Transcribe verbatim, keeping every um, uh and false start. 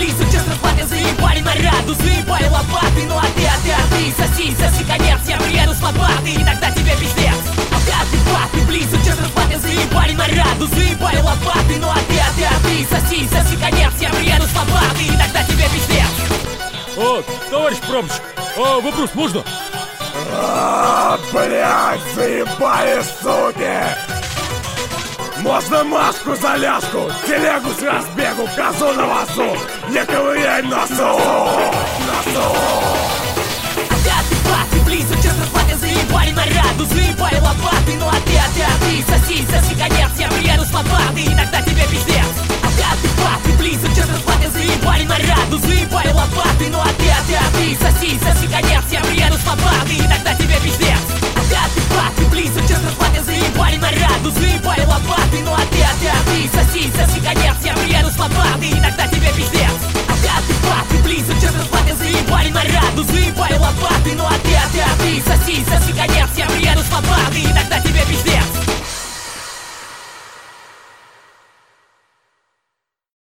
близко, честно, хватит, заебали наряду, заебали лопаты. Ну а ты, а ты, а ты, соси, соси конец, я приеду с лопаты, и тогда тебе пиздец. А ты, паты, близко, честно, хватит, заебали наряду, заебали лопаты. Ну а ты, а ты, а ты, соси, соси конец, я приеду с лопаты, и тогда тебе пиздец. О, товарищ пробщик, а, вопрос можно? А, блядь, заебали, суки! Можно Машку за ляжку, телегу с разбегу, козу на вазу, не ковыряй носу, носу. А ты, паты, близко, честно, хватит, заебали наряду, заебали лопаты. Ну а ты, а ты, а ты, соси, соси конец, я приеду с лопаты, и тогда тебе пиздец. А ты, паты, близко, честно, хватит, заебали наряду, заебали лопаты. Ну а ты, а ты, а ты, соси, соси конец, я приеду с лопаты, и тогда тебе пиздец. А ты, паты, близко, честно, хватит, заебали наряду, заебали лопаты. Ну а ты, а ты, а ты, соси, соси конец, я приеду с лопаты, и тогда тебе пиздец. А ты, паты, близко, честно, хватит, заебали наряду, заебали лопаты. Ну а ты, а ты, а ты, соси, соси конец, я приеду с лопаты, и тогда тебе